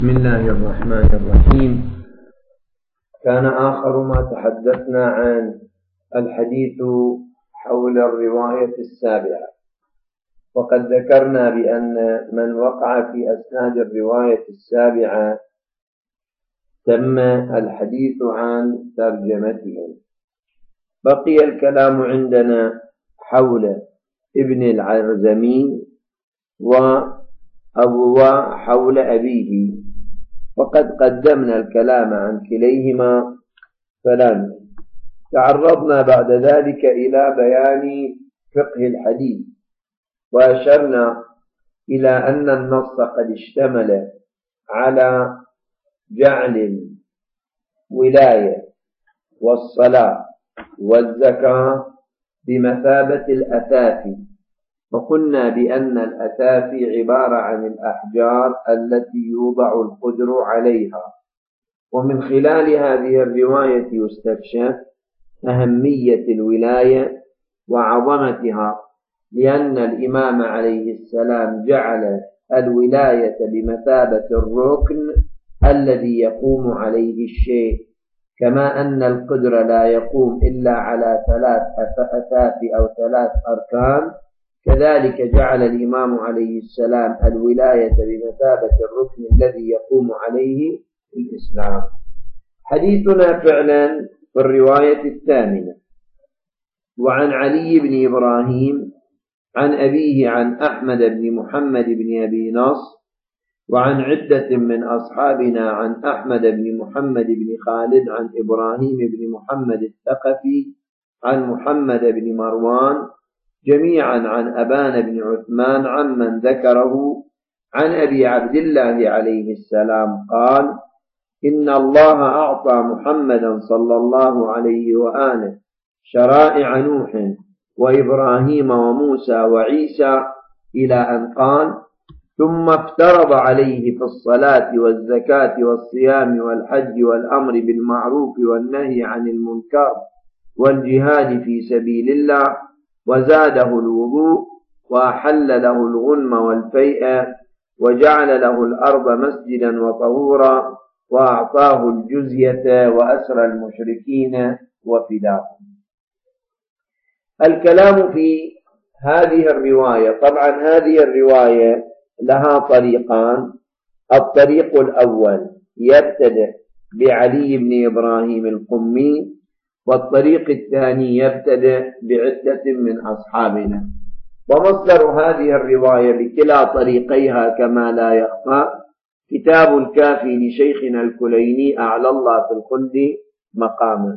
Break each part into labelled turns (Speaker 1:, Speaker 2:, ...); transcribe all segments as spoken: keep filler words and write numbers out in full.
Speaker 1: بسم الله الرحمن الرحيم. كان آخر ما تحدثنا عن الحديث حول الرواية السابعة، وقد ذكرنا بأن من وقع في أسناد الرواية السابعة تم الحديث عن ترجمتهم. بقي الكلام عندنا حول ابن العرزمي وأبو حول أبيه، وقد قدمنا الكلام عن كليهما فلان. تعرضنا بعد ذلك إلى بيان فقه الحديث، وأشرنا إلى أن النص قد اشتمل على جعل الولاية والصلاة والزكاة بمثابة الأثاث، وقلنا بأن الأثاث عبارة عن الأحجار التي يوضع القدر عليها. ومن خلال هذه الرواية يستكشف أهمية الولاية وعظمتها، لأن الإمام عليه السلام جعل الولاية بمثابة الركن الذي يقوم عليه الشيء، كما أن القدر لا يقوم إلا على ثلاث أثاث أو ثلاث أركان، كذلك جعل الإمام عليه السلام الولاية بمثابة الركن الذي يقوم عليه الإسلام. حديثنا فعلا في الرواية الثامنة. وعن علي بن إبراهيم عن أبيه عن أحمد بن محمد بن أبي نصر وعن عدة من أصحابنا عن أحمد بن محمد بن خالد عن إبراهيم بن محمد الثقفي عن محمد بن مروان، جميعا عن أبان بن عثمان عمن ذكره عن أبي عبد الله عليه السلام قال: إن الله أعطى محمدا صلى الله عليه وآله شرائع نوح وإبراهيم وموسى وعيسى، إلى أن قال: ثم افترض عليه في الصلاة والزكاة والصيام والحج والأمر بالمعروف والنهي عن المنكر والجهاد في سبيل الله، وزاده الوضوء، وأحل له الغنم والفيء، وجعل له الأرض مسجدا وطهورا، وأعطاه الجزية وأسر المشركين وفداهم. الكلام في هذه الرواية، طبعا هذه الرواية لها طريقان. الطريق الأول يبتدئ بعلي بن إبراهيم القمي، والطريق الثاني يبتدئ بعدة من أصحابنا. ومصدر هذه الرواية بكلا طريقيها كما لا يخفى كتاب الكافي لشيخنا الكليني أعلى الله في الخلد مقاما.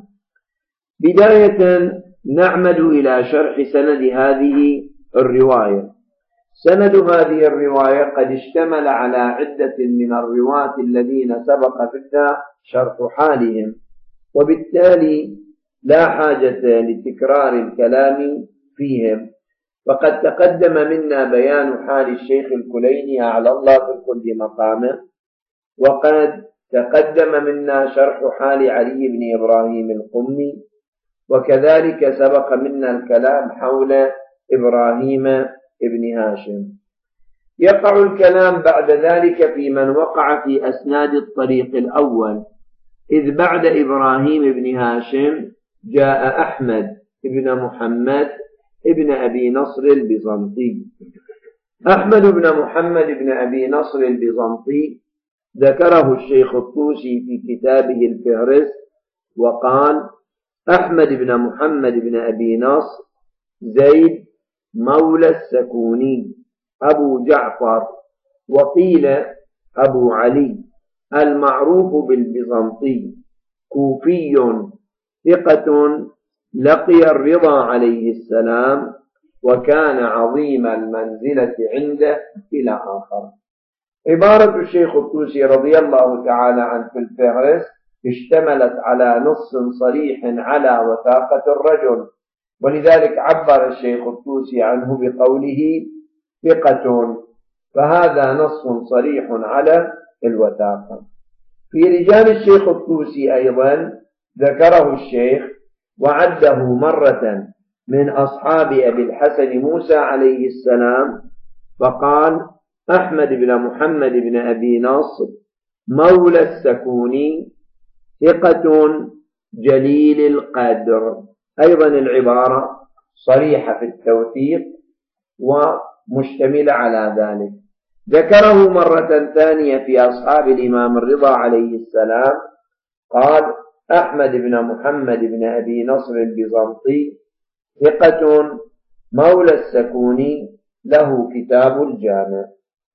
Speaker 1: بداية نعمد إلى شرح سند هذه الرواية. سند هذه الرواية قد اشتمل على عدة من الرواة الذين سبق بنا شرح حالهم، وبالتالي لا حاجة لتكرار الكلام فيهم، وقد تقدم منا بيان حال الشيخ الكليني أعلى الله في الخلد مقامه، وقد تقدم منا شرح حال علي بن إبراهيم القمي، وكذلك سبق منا الكلام حول إبراهيم ابن هاشم. يقع الكلام بعد ذلك في من وقع في أسناد الطريق الأول، إذ بعد إبراهيم بن هاشم جاء أحمد بن محمد ابن أبي نصر البيزنطي. أحمد بن محمد بن أبي نصر البيزنطي ذكره الشيخ الطوسي في كتابه الفهرست، وقال: أحمد بن محمد بن أبي نصر زيد مولى السكوني أبو جعفر، وقيل أبو علي، المعروف بالبيزنطي، كوفي، ثقة، لقي الرضا عليه السلام، وكان عظيم المنزلة عنده، إلى آخر. عبارة الشيخ الطوسي رضي الله تعالى عنه في الفهرست اشتملت على نص صريح على وثاقة الرجل، ولذلك عبر الشيخ الطوسي عنه بقوله ثقة، فهذا نص صريح على الوثاقة. في رجال الشيخ الطوسي أيضا ذكره الشيخ وعده مرة من أصحاب أبي الحسن موسى عليه السلام، فقال: أحمد بن محمد بن أبي نصر مولى السكوني ثقة جليل القدر. أيضا العبارة صريحة في التوثيق ومشتملة على ذلك. ذكره مرة ثانية في أصحاب الإمام الرضا عليه السلام، قال: أحمد بن محمد بن أبي نصر البيزنطي ثقة مولى السكوني له كتاب الجامع.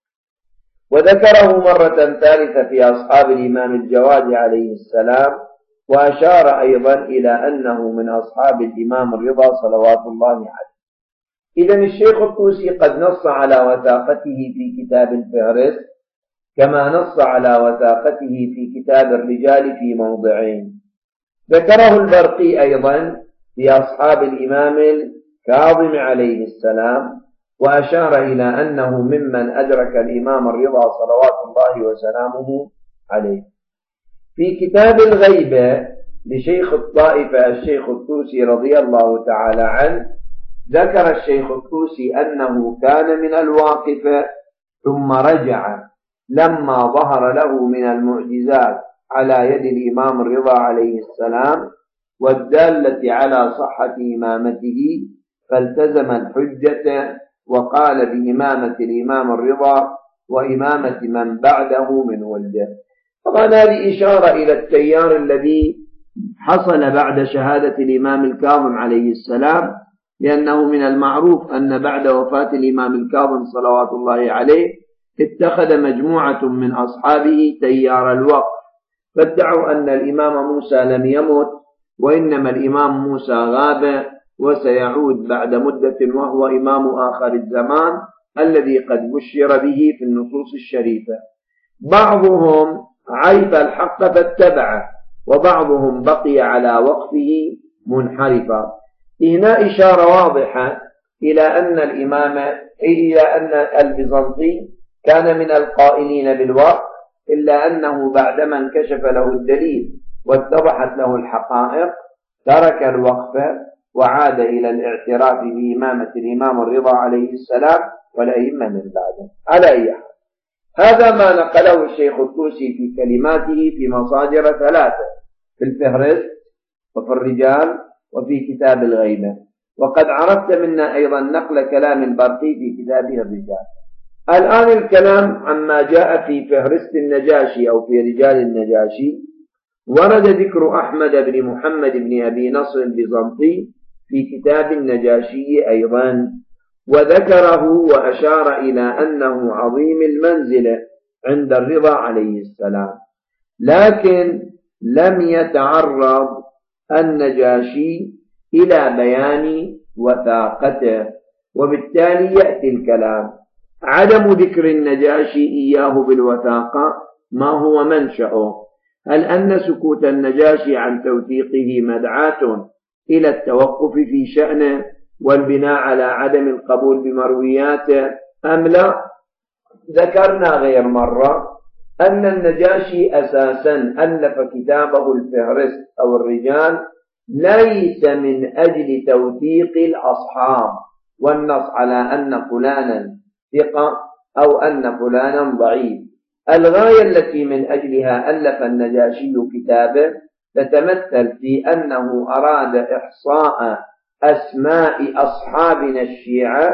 Speaker 1: وذكره مرة ثالثة في أصحاب الإمام الجواد عليه السلام، وأشار أيضا إلى أنه من أصحاب الإمام الرضا صلوات الله عليه. إذن الشيخ الطوسي قد نص على وثاقته في كتاب الفهرست، كما نص على وثاقته في كتاب الرجال في موضعين. ذكره البرقي أيضا في أصحاب الإمام الكاظم عليه السلام، وأشار إلى أنه ممن أدرك الإمام الرضا صلوات الله وسلامه عليه. في كتاب الغيبة لشيخ الطائفة الشيخ الطوسي رضي الله تعالى عنه، ذكر الشيخ الطوسي أنه كان من الواقفة ثم رجع لما ظهر له من المعجزات على يد الإمام الرضا عليه السلام والدالة على صحة إمامته، فالتزم الحجة وقال بإمامة الإمام الرضا وإمامة من بعده من ولده. طبعا هذه إشارة إلى التيار الذي حصل بعد شهادة الإمام الكاظم عليه السلام، لأنه من المعروف أن بعد وفاة الإمام الكاظم صلوات الله عليه اتخذ مجموعة من أصحابه تيار الوقف، فادعوا أن الإمام موسى لم يمت، وإنما الإمام موسى غاب وسيعود بعد مدة وهو إمام آخر الزمان الذي قد بشر به في النصوص الشريفة. بعضهم عرف الحق فاتبعه، وبعضهم بقي على وقفه منحرفا. هنا إشارة واضحة إلى أن الإمام إلى أن البيزنطي كان من القائلين بالوقف، إلا أنه بعدما انكشف له الدليل واتضحت له الحقائق ترك الوقف وعاد إلى الاعتراف بإمامة الإمام الرضا عليه السلام والأئمة من بعده. على أي حال، هذا ما نقله الشيخ الطوسي في كلماته في مصادر ثلاثة: في الفهرست وفي الرجال وفي كتاب الغيبة. وقد عرفت منا أيضا نقل كلام البرقي في كتابه الرجال. الآن الكلام عما جاء في فهرست النجاشي أو في رجال النجاشي. ورد ذكر أحمد بن محمد بن أبي نصر البيزنطي في كتاب النجاشي أيضا، وذكره وأشار إلى أنه عظيم المنزلة عند الرضا عليه السلام، لكن لم يتعرض النجاشي إلى بيان وثاقته، وبالتالي يأتي الكلام: عدم ذكر النجاشي إياه بالوثاقة ما هو منشأه؟ هل أن سكوت النجاشي عن توثيقه مدعاة إلى التوقف في شأنه والبناء على عدم القبول بمروياته أم لا؟ ذكرنا غير مرة أن النجاشي أساسا ألف كتابه الفهرست أو الرجال ليس من أجل توثيق الأصحاب والنص على أن فلانا ثقة أو أن فلانا ضعيف. الغاية التي من أجلها ألف النجاشي كتابه تتمثل في أنه أراد إحصاء أسماء أصحابنا الشيعة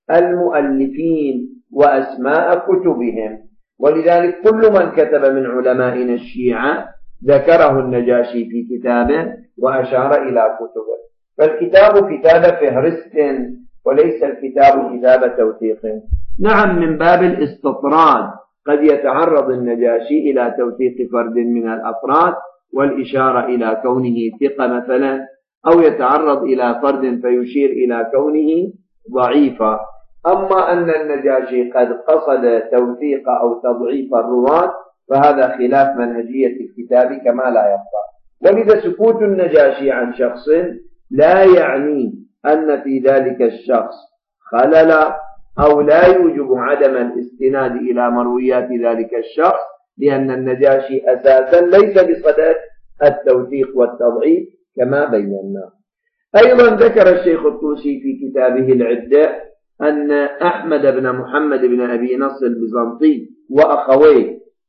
Speaker 1: المؤلفين وأسماء كتبهم، ولذلك كل من كتب من علمائنا الشيعة ذكره النجاشي في كتابه وأشار إلى كتبه. فالكتاب كتاب فهرست وليس الكتاب كتاب توثيق. نعم، من باب الاستطراد قد يتعرض النجاشي إلى توثيق فرد من الأفراد والإشارة إلى كونه ثقة مثلا، أو يتعرض إلى فرد فيشير إلى كونه ضعيفا. أما أن النجاشي قد قصد توثيق أو تضعيف الرواة فهذا خلاف منهجية الكتاب كما لا يخفى. ولذا سكوت النجاشي عن شخص لا يعني أن في ذلك الشخص خلل أو لا يوجب عدم الاستناد إلى مرويات ذلك الشخص، لأن النجاشي أساسا ليس بصدد التوثيق والتضعيف كما بينا. أيضا ذكر الشيخ الطوسي في كتابه العدة أن أحمد بن محمد بن أبي نصر البيزنطي وأخويه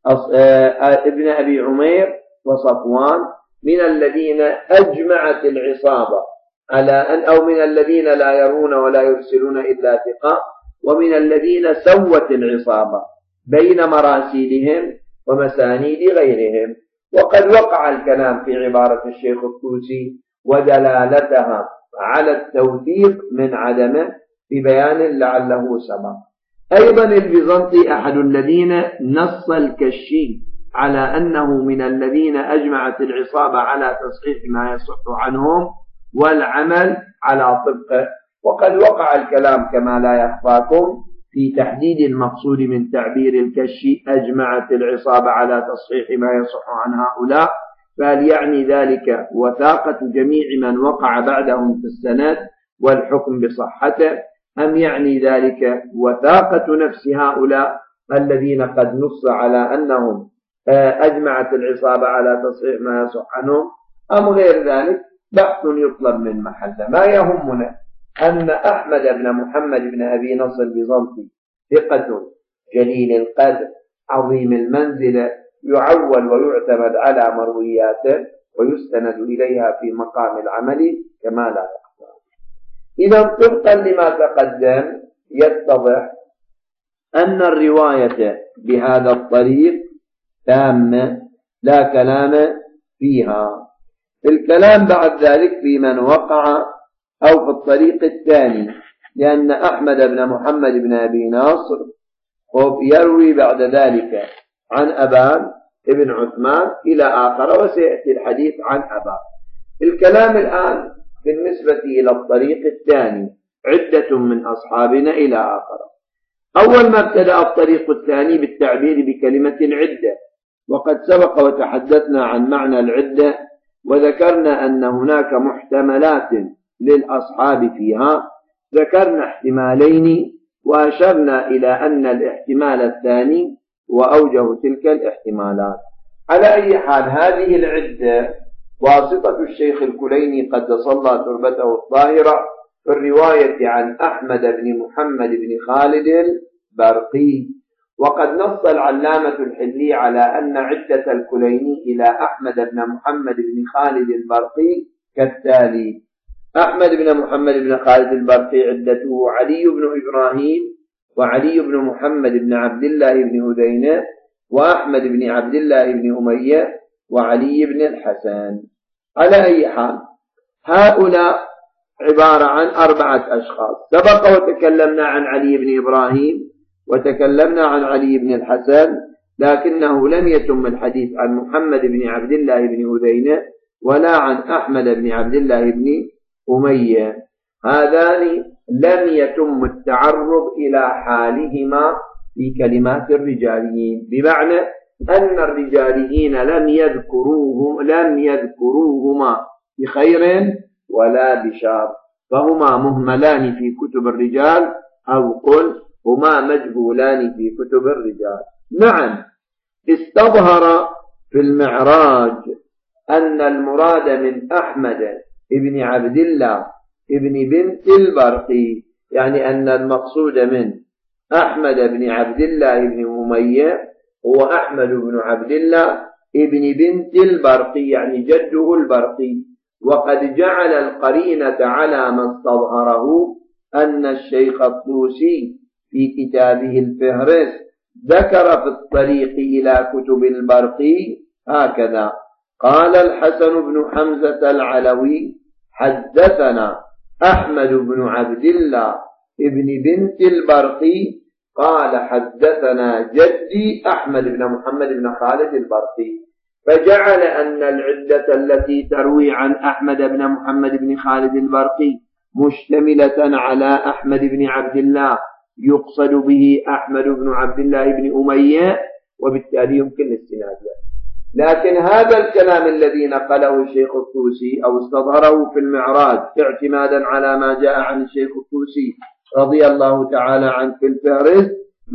Speaker 1: ابن أبي عمير وصفوان من الذين أجمعت العصابة على أن أو من الذين لا يرون ولا يرسلون إلا ثقة، ومن الذين سوت العصابة بين مراسيلهم ومسانيد غيرهم. وقد وقع الكلام في عبارة الشيخ الطوسي ودلالتها على التوثيق من عدمه في بيان لعله سبق. أيضا البيزنطي أحد الذين نص الكشي على أنه من الذين أجمعت العصابة على تصحيح ما يصح عنهم والعمل على طبقه. وقد وقع الكلام كما لا يخفاكم في تحديد المقصود من تعبير الكشي أجمعت العصابة على تصحيح ما يصح عن هؤلاء، فهل يعني ذلك وثاقة جميع من وقع بعدهم في السند والحكم بصحته، أم يعني ذلك وثاقة نفس هؤلاء الذين قد نص على أنهم أجمعت العصابة على تصحيح ما يصح عنهم، أم غير ذلك؟ بحث يطلب من محله. ما يهمنا أن أحمد بن محمد بن أبي نصر البيزنطي ثقة جليل القدر عظيم المنزلة، يعول ويعتمد على مروياته ويستند إليها في مقام العمل كما لا يخفى. إذا طبقا لما تقدم يتضح أن الرواية بهذا الطريق تامة لا كلام فيها. الكلام بعد ذلك في من وقع أو في الطريق الثاني، لأن أحمد بن محمد بن أبي ناصر يروي بعد ذلك عن أبان ابن عثمان إلى آخر، وسيأتي الحديث عن أبان. الكلام الآن بالنسبة إلى الطريق الثاني عدة من أصحابنا إلى آخر. أول ما ابتدأ الطريق الثاني بالتعبير بكلمة العدة، وقد سبق وتحدثنا عن معنى العدة وذكرنا أن هناك محتملات للأصحاب فيها، ذكرنا احتمالين وأشرنا إلى أن الاحتمال الثاني وأوجه تلك الاحتمالات. على أي حال هذه العدة واسطة الشيخ الكليني قدس الله تربته الطاهرة في الرواية عن أحمد بن محمد بن خالد البرقي. وقد نص العلامة الحلي على أن عدة الكليني إلى أحمد بن محمد بن خالد البرقي كالتالي: أحمد بن محمد بن خالد البرقي عدته علي بن إبراهيم وعلي بن محمد بن عبد الله بن هذينة وأحمد بن عبد الله بن أمية وعلي بن الحسن. على أي حال هؤلاء عبارة عن أربعة أشخاص. سبق وتكلمنا عن علي بن إبراهيم وتكلمنا عن علي بن الحسن، لكنه لم يتم الحديث عن محمد بن عبد الله بن هذينة ولا عن أحمد بن عبد الله بن أمية. هذان لم يتم التعرض إلى حالهما في كلمات الرجاليين، بمعنى أن الرجاليين لم يذكروهم لم يذكروهما بخير ولا بشر، فهما مهملان في كتب الرجال، أو قل هما مجهولان في كتب الرجال. نعم، استظهر في المعراج أن المراد من أحمد ابن عبد الله ابن بنت البرقي، يعني أن المقصود من أحمد بن عبد الله بن أمية هو أحمد بن عبد الله ابن بنت البرقي، يعني جده البرقي. وقد جعل القرينة على ما استظهره أن الشيخ الطوسي في كتابه الفهرس ذكر في الطريق إلى كتب البرقي هكذا: قال الحسن بن حمزة العلوي حدثنا أحمد بن عبد الله ابن بنت البرقي قال حدثنا جدي أحمد بن محمد بن خالد البرقي، فجعل أن العدة التي تروي عن أحمد بن محمد بن خالد البرقي مشتملة على أحمد بن عبد الله، يقصد به أحمد بن عبد الله بن أمية، وبالتالي يمكن الاستناد له. لكن هذا الكلام الذي نقله الشيخ الطوسي أو استظهره في المعراج اعتمادا على ما جاء عن الشيخ الطوسي رضي الله تعالى عنه في الفهرس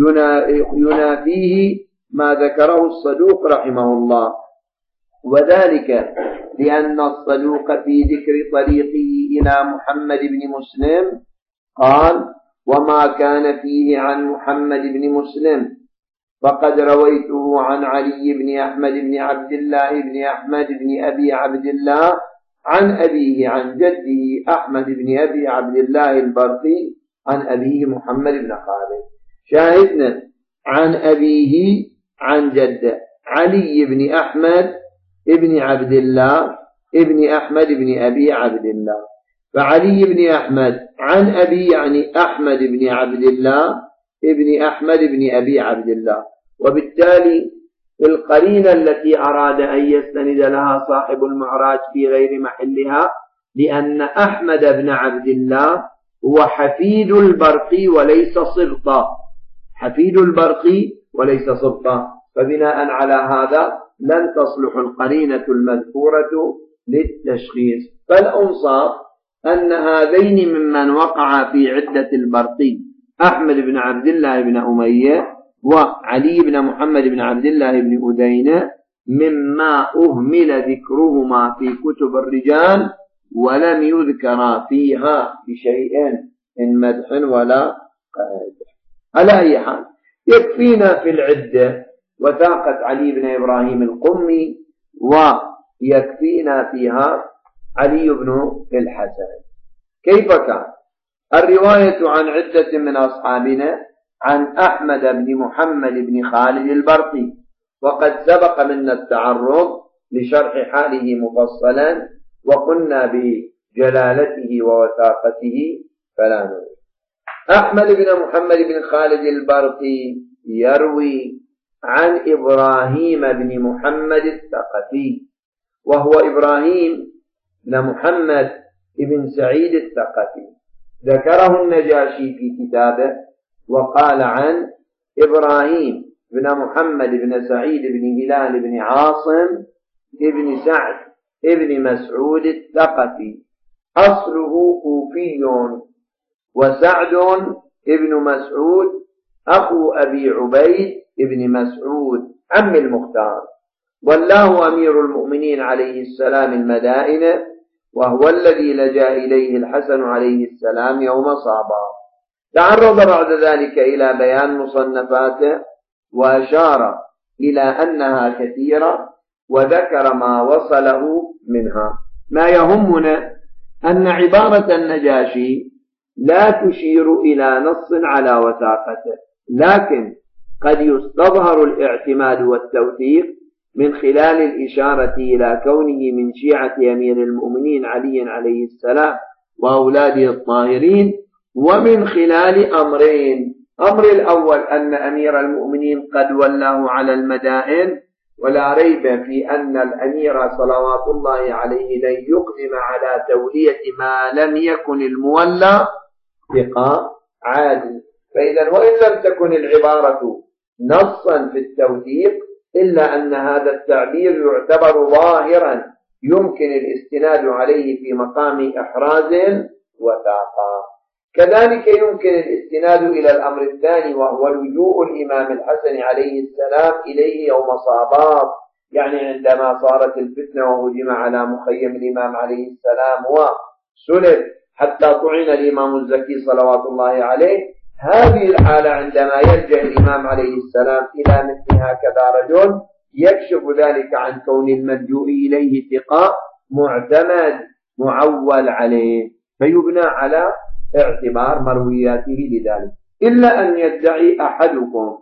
Speaker 1: ينافيه ما ذكره الصدوق رحمه الله، وذلك لأن الصدوق في ذكر طريقه إلى محمد بن مسلم قال: وما كان فيه عن محمد بن مسلم فقد رويته عن علي بن أحمد بن عبد الله بن أحمد بن أبي عبد الله عن أبيه عن جده أحمد بن أبي عبد الله البرقي عن أبيه محمد بن خالد. شاهدنا عن أبيه عن جده علي بن أحمد بن عبد الله ابن أحمد بن أبي عبد الله. فعلي بن أحمد عن أبي يعني أحمد بن عبد الله ابن أحمد بن أبي عبد الله. وبالتالي القرينة التي أراد أن يستند لها صاحب المعراج في غير محلها، لأن أحمد بن عبد الله هو حفيد البرقي وليس صبطا، حفيد البرقي وليس صبطا. فبناء على هذا لن تصلح القرينة المذكورة للتشخيص. فالأنصاف أن هذين ممن وقع في عدة البرقي أحمد بن عبد الله بن أمية وعلي بن محمد بن عبد الله بن أدينة مما أهمل ذكرهما في كتب الرجال ولم يذكر فيها بشيء من مدح ولا قائد. على أي حال يكفينا في العدة وثاقة علي بن إبراهيم القمي، ويكفينا فيها علي بن الحسن. كيف كان؟ الرواية عن عدة من أصحابنا عن أحمد بن محمد بن خالد البرقي، وقد سبق منا التعرض لشرح حاله مفصلا وقلنا بجلالته ووثاقته فلا نريد. أحمد بن محمد بن خالد البرقي يروي عن إبراهيم بن محمد الثقفي، وهو إبراهيم بن محمد بن سعيد الثقفي، ذكره النجاشي في كتابه وقال عن إبراهيم بن محمد بن سعيد بن هلال بن عاصم بن سعد بن مسعود الثقفي، أصله كوفي، وسعد بن مسعود أخو أبي عبيد بن مسعود عم المختار، والله أمير المؤمنين عليه السلام المدائن، وهو الذي لجأ إليه الحسن عليه السلام يوم صابا. تعرض بعد ذلك إلى بيان مصنفاته وأشار إلى أنها كثيرة وذكر ما وصله منها. ما يهمنا أن عبارة النجاشي لا تشير إلى نص على وثاقته، لكن قد يستظهر الاعتماد والتوثيق من خلال الإشارة إلى كونه من شيعة أمير المؤمنين علي عليه السلام وأولاده الطاهرين، ومن خلال أمرين: أمر الأول أن أمير المؤمنين قد ولاه على المدائن، ولا ريب في أن الأمير صلوات الله عليه لن يقدم على تولية ما لم يكن المولى ثقة عادل. فإذا وإن لم تكن العبارة نصا في التوثيق، إلا أن هذا التعبير يعتبر ظاهرا يمكن الاستناد عليه في مقام إحراز وثاقة. كذلك يمكن الاستناد إلى الأمر الثاني، وهو لجوء الإمام الحسن عليه السلام إليه يوم صابات، يعني عندما صارت الفتنة وهجم على مخيم الإمام عليه السلام وسلب حتى طعن الإمام الزكي صلوات الله عليه. هذه الحالة عندما يلجأ الإمام عليه السلام إلى مثل هكذا رجل، يكشف ذلك عن كون الملجوء إليه ثقة معتمد معول عليه، فيبنى على اعتبار مروياته لذلك. إلا أن يدعي أحدكم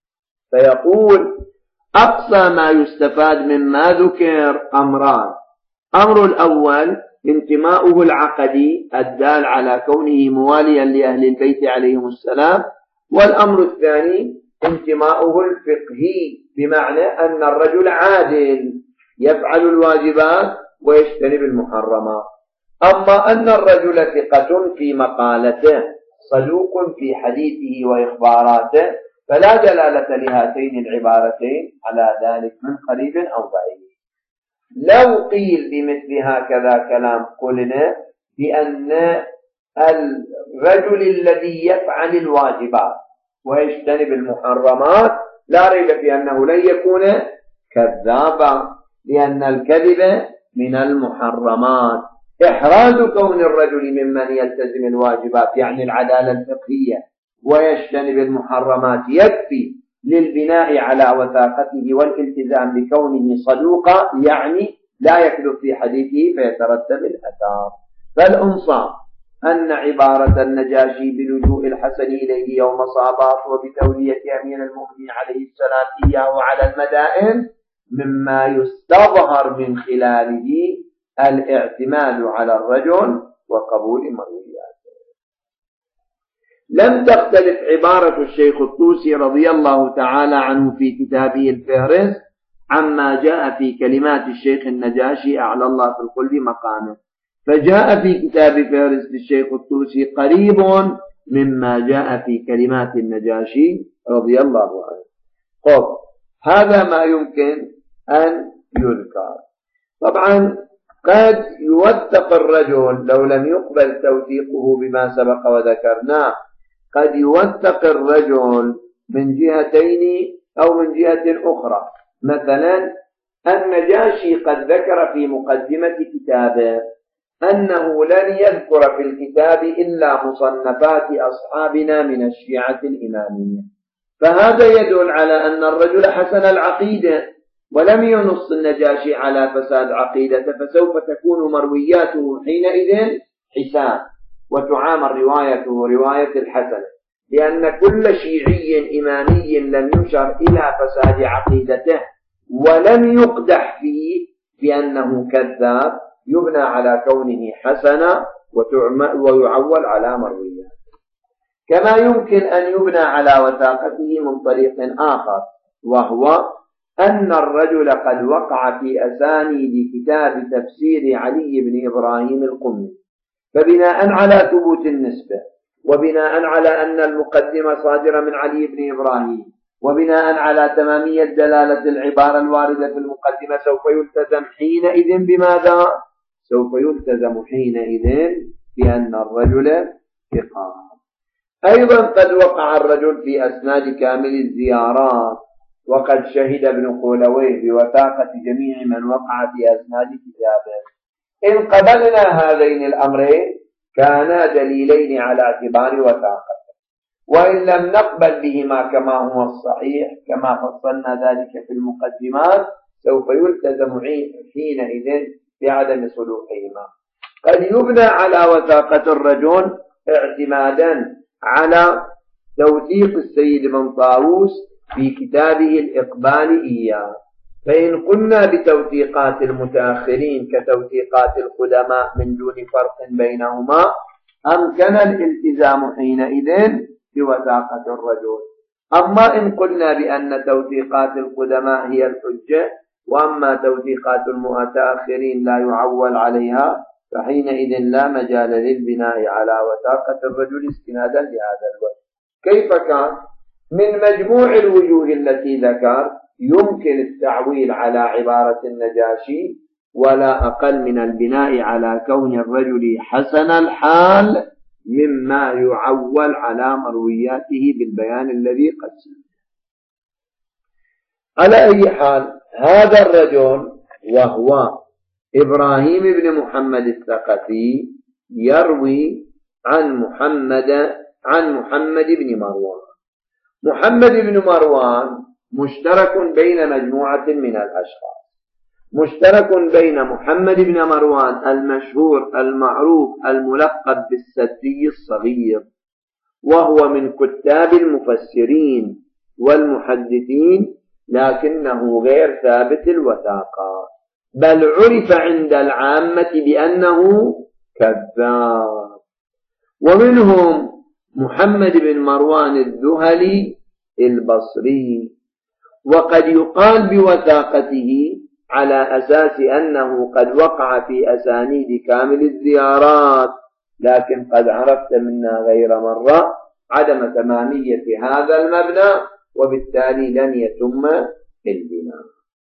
Speaker 1: فيقول أقصى ما يستفاد مما ذكر أمران: أمر الأول انتماؤه العقدي الدال على كونه مواليا لأهل البيت عليهم السلام، والأمر الثاني انتماؤه الفقهي، بمعنى أن الرجل عادل يفعل الواجبات ويجتنب المحرمات. أما أن الرجل ثقة في مقالته صدوق في حديثه وإخباراته، فلا دلالة لهاتين العبارتين على ذلك من قريب أو بعيد. لو قيل بمثل هكذا كلام قلنا بأن الرجل الذي يفعل الواجبات ويجتنب المحرمات لا ريب في أنه لن يكون كذابا، لأن الكذب من المحرمات. إحراز كون الرجل ممن يلتزم الواجبات يعني العدالة الفقهية ويجتنب المحرمات يكفي للبناء على وثاقته والالتزام بكونه صدوقا، يعني لا يكذب في حديثه فيترتب الأثار. فالأنصاف أن عبارة النجاشي بلجوء الحسن إليه يوم صابات وبتولية أمير المؤمنين عليه السلام إياه على المدائن مما يستظهر من خلاله الاعتماد على الرجل وقبول مروياته. لم تختلف عبارة الشيخ الطوسي رضي الله تعالى عنه في كتابه الفهرس عما جاء في كلمات الشيخ النجاشي أعلى الله في الخلد مقامه، فجاء في كتاب فهرس للشيخ الطوسي قريب مما جاء في كلمات النجاشي رضي الله عنه. طب هذا ما يمكن أن يذكر. طبعا قد يوثق الرجل لو لم يقبل توثيقه بما سبق وذكرناه، قد يوثق الرجل من جهتين أو من جهة أخرى. مثلا النجاشي قد ذكر في مقدمة كتابه أنه لن يذكر في الكتاب إلا مصنفات أصحابنا من الشيعة الإمامية، فهذا يدل على أن الرجل حسن العقيدة، ولم ينص النجاشي على فساد عقيدته، فسوف تكون مروياته حينئذ حسان وتعامل روايته رواية الحسن، لأن كل شيعي إمامي لم يشر إلى فساد عقيدته ولم يقدح فيه بأنه كذاب يبنى على كونه حسنا ويعول على مروياته. كما يمكن أن يبنى على وثاقته من طريق آخر، وهو أن الرجل قد وقع في أسانيد كتاب تفسير علي بن إبراهيم القمي، فبناء على ثبوت النسبة وبناء على أن المقدمة صادرة من علي بن إبراهيم وبناء على تمامية دلالة العبارة الواردة في المقدمة، سوف يلتزم حينئذ بماذا؟ سوف يلتزم حينئذ بأن الرجل ثقة. أيضا قد وقع الرجل في أسناد كامل الزيارات، وقد شهد ابن خولويه بوثاقة جميع من وقع في أسناد كتابه. إن قبلنا هذين الأمرين كانا دليلين على اعتبار وثاقته، وإن لم نقبل بهما كما هو الصحيح كما فصلنا ذلك في المقدمات سوف يلتزم حينئذ بعدم صلوحهما. قد يبنى على وثاقة الرجل اعتمادا على توثيق السيد بن طاووس في كتابه الإقبال إياه، فإن قلنا بتوثيقات المتأخرين كتوثيقات القدماء من دون فرق بينهما أمكن الالتزام حينئذ بوثاقة الرجل. أما إن قلنا بأن توثيقات القدماء هي الحجة وأما توثيقات المتأخرين لا يعول عليها، فحينئذ لا مجال للبناء على وثاقة الرجل استنادا لهذا الوجه. كيف كان؟ من مجموع الوجوه التي ذكر يمكن التعويل على عبارة النجاشي، ولا أقل من البناء على كون الرجل حسن الحال مما يعول على مروياته بالبيان الذي قد سمع. على أي حال هذا الرجل وهو إبراهيم بن محمد الثقفي يروي عن محمد عن محمد بن مروان. محمد بن مروان مشترك بين مجموعة من الأشخاص، مشترك بين محمد بن مروان المشهور المعروف الملقب بالسدي الصغير، وهو من كتاب المفسرين والمحدثين، لكنه غير ثابت الوثاقة، بل عرف عند العامة بأنه كذاب. ومنهم محمد بن مروان الذهلي البصري، وقد يقال بوثاقته على أساس أنه قد وقع في أسانيد كامل الزيارات، لكن قد عرفت منا غير مرة عدم تمامية هذا المبنى، وبالتالي لن يتم البناء.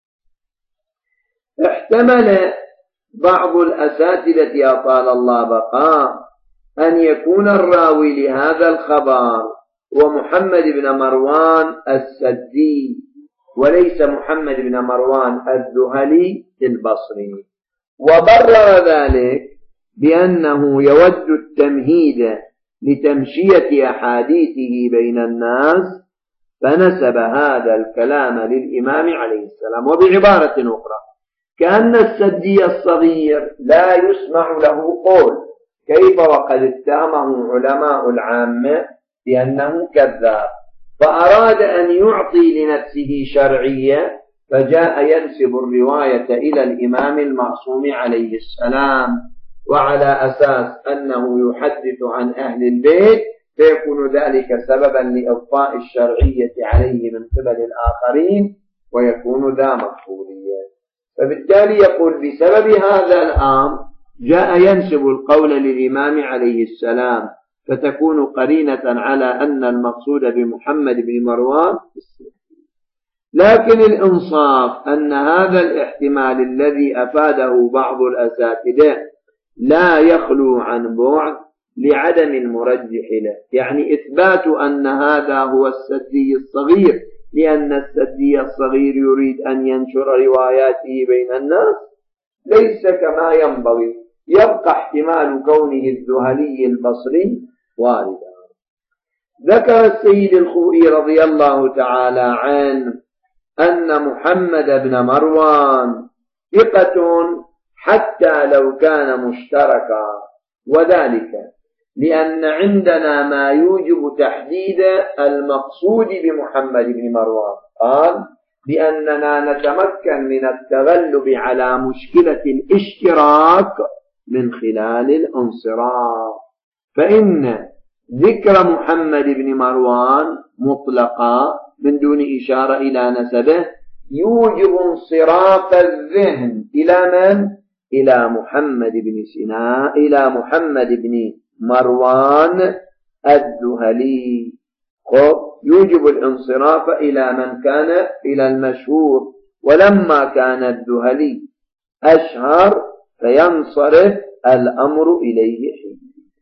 Speaker 1: احتمل بعض الأساتذة أطال الله بقاء أن يكون الراوي لهذا الخبر ومحمد بن مروان السدي وليس محمد بن مروان الذهلي البصري، وبرر ذلك بأنه يود التمهيد لتمشية أحاديثه بين الناس، فنسب هذا الكلام للإمام عليه السلام. وبعبارة أخرى كأن السدي الصغير لا يسمع له قول، كيف وقد اتهمه علماء العامة بأنه كذاب، فأراد أن يعطي لنفسه شرعية فجاء ينسب الرواية إلى الإمام المعصوم عليه السلام، وعلى أساس أنه يحدث عن أهل البيت فيكون ذلك سببا لإضفاء الشرعية عليه من قبل الآخرين ويكون ذا مقبولية. فبالتالي يقول بسبب هذا الأمر جاء ينسب القول للإمام عليه السلام، فتكون قرينة على أن المقصود بمحمد بن مروان. لكن الإنصاف أن هذا الاحتمال الذي أفاده بعض الأساتذة لا يخلو عن بعد لعدم المرجح له، يعني إثبات أن هذا هو السدي الصغير لأن السدي الصغير يريد أن ينشر رواياته بين الناس ليس كما ينبغي، يبقى احتمال كونه الذهلي البصري واردا. ذكر السيد الخوئي رضي الله تعالى عنه أن محمد بن مروان ثقة حتى لو كان مشتركا، وذلك لأن عندنا ما يوجب تحديد المقصود بمحمد بن مروان. قال بأننا نتمكن من التغلب على مشكلة الاشتراك من خلال الانصراف، فإن ذكر محمد بن مروان مطلقا من دون إشارة إلى نسبه يوجب انصراف الذهن إلى من؟ إلى محمد بن سنان، إلى محمد بن مروان الذهلي، يوجب الانصراف إلى من كان إلى المشهور، ولما كان الذهلي أشهر فينصرف الأمر إليه حين.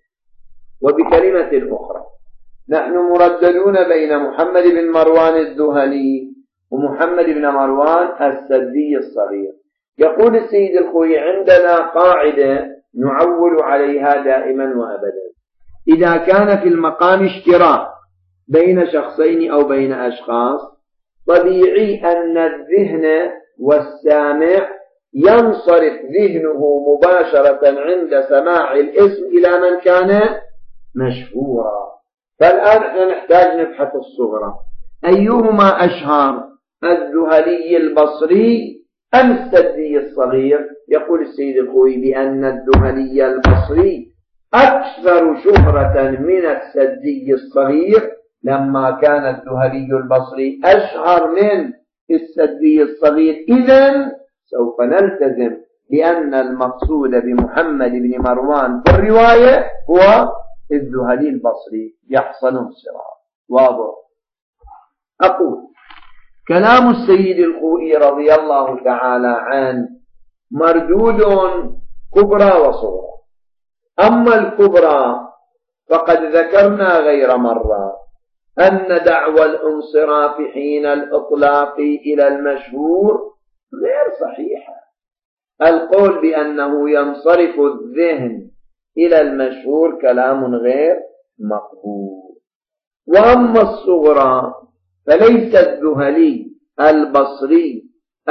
Speaker 1: وبكلمة أخرى نحن مرددون بين محمد بن مروان الذهلي ومحمد بن مروان السدي الصغير. يقول السيد الخوئي عندنا قاعدة نعول عليها دائما وأبدا: إذا كان في المقام اشتراك بين شخصين أو بين أشخاص طبيعي أن الذهن والسامع ينصرف ذهنه مباشرة عند سماع الاسم إلى من كان مشهورا. فالآن احنا نحتاج نبحث الصغرى، أيهما أشهر، الذهلي البصري أم السدي الصغير؟ يقول السيد الخوئي بأن الذهلي البصري أكثر شهرة من السدي الصغير لما كان الذهلي البصري أشهر من السدي الصغير. إذن سوف نلتزم بأن المقصود بمحمد بن مروان في الرواية هو الذهلي البصري، يحصل انصراف واضح. أقول كلام السيد الخوئي رضي الله تعالى عنه مردود كبرى وصغرى. أما الكبرى فقد ذكرنا غير مرة أن دعوى الانصراف حين الإطلاق إلى المشهور غير صحيحة. القول بأنه ينصرف الذهن إلى المشهور كلام غير مقبول. وأما الصغرى فليس الذهلي البصري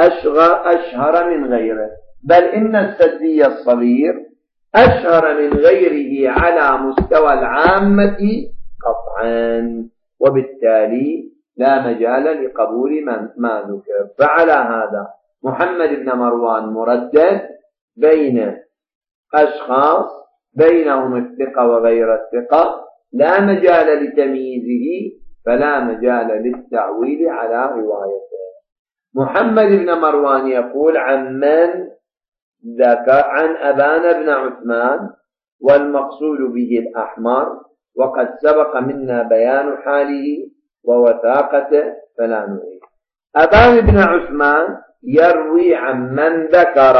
Speaker 1: أشهر من غيره، بل إن السدي الصغير أشهر من غيره على مستوى العامة قطعا، وبالتالي لا مجال لقبول من ما ذكر. فعلى هذا محمد بن مروان مردد بين أشخاص بينهم الثقة وغير الثقة، لا مجال لتمييزه فلا مجال للتعويل على روايته. محمد بن مروان يقول عن من ذكر عن أبان بن عثمان، والمقصود به الأحمر، وقد سبق منا بيان حاله ووثاقته فلا نعيد. أبان بن عثمان يروي عن من ذكر،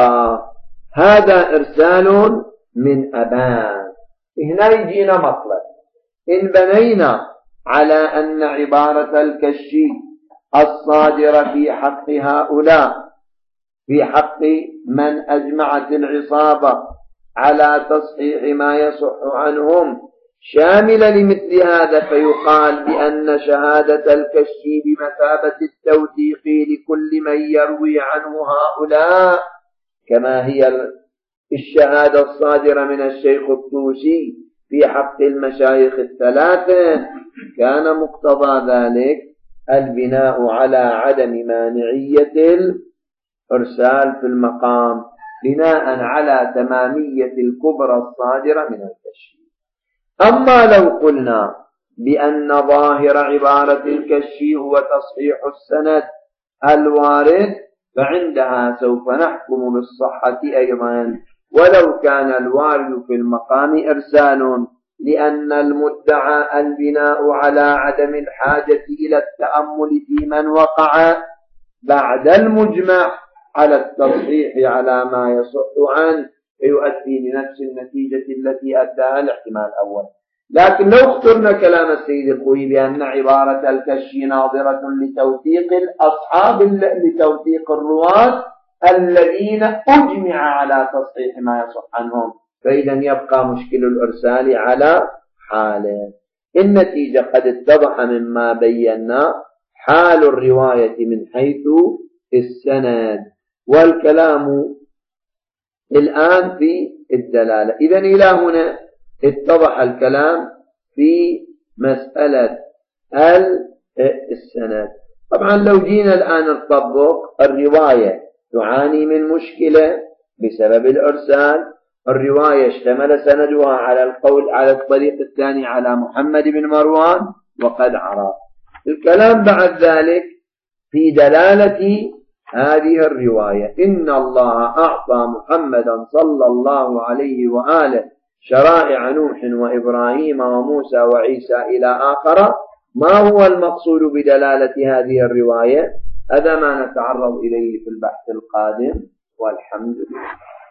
Speaker 1: هذا إرسال من أبان. هنا يجينا مطلب، إن بنينا على أن عبارة الكشي الصادرة في حق هؤلاء في حق من أجمعت العصابة على تصحيح ما يصح عنهم شاملة لمثل هذا، فيقال بأن شهادة الكشي بمثابة التوثيق لكل من يروي عنه هؤلاء، كما هي الشهادة الصادرة من الشيخ الطوسي في حق المشايخ الثلاثة. كان مقتضى ذلك البناء على عدم مانعية الإرسال في المقام، بناء على تمامية الكبرى الصادرة من الكشي. أما لو قلنا بأن ظاهر عبارة الكشي هو تصحيح السند الوارد، فعندها سوف نحكم بالصحة أيضا، ولو كان الوارد في المقام إرسال، لأن المدعى البناء على عدم الحاجة إلى التأمل في من وقع بعد المجمع على التصحيح على ما يصح عنه، فيؤدي لنفس النتيجة التي أداها الاحتمال الأول. لكن لو اخترنا كلام السيد الخوئي بأن عبارة الكشي ناظرة لتوثيق الأصحاب، لتوثيق الرواة الذين أجمع على تصحيح ما يصح عنهم، فإذا يبقى مشكل الإرسال على حاله. النتيجة قد اتضح مما بينا حال الرواية من حيث السند، والكلام الآن في الدلالة. إذن إلى هنا اتضح الكلام في مسألة السند. طبعا لو جينا الآن نطبق الرواية تعاني من مشكلة بسبب الإرسال. الرواية اشتمل سندها على القول على الطريق الثاني على محمد بن مروان وقد عرف. الكلام بعد ذلك في دلالة هذه الرواية: إن الله أعطى محمدا صلى الله عليه وآله شرائع نوح وإبراهيم وموسى وعيسى إلى آخر. ما هو المقصود بدلالة هذه الرواية؟ هذا ما نتعرض إليه في البحث القادم، والحمد لله.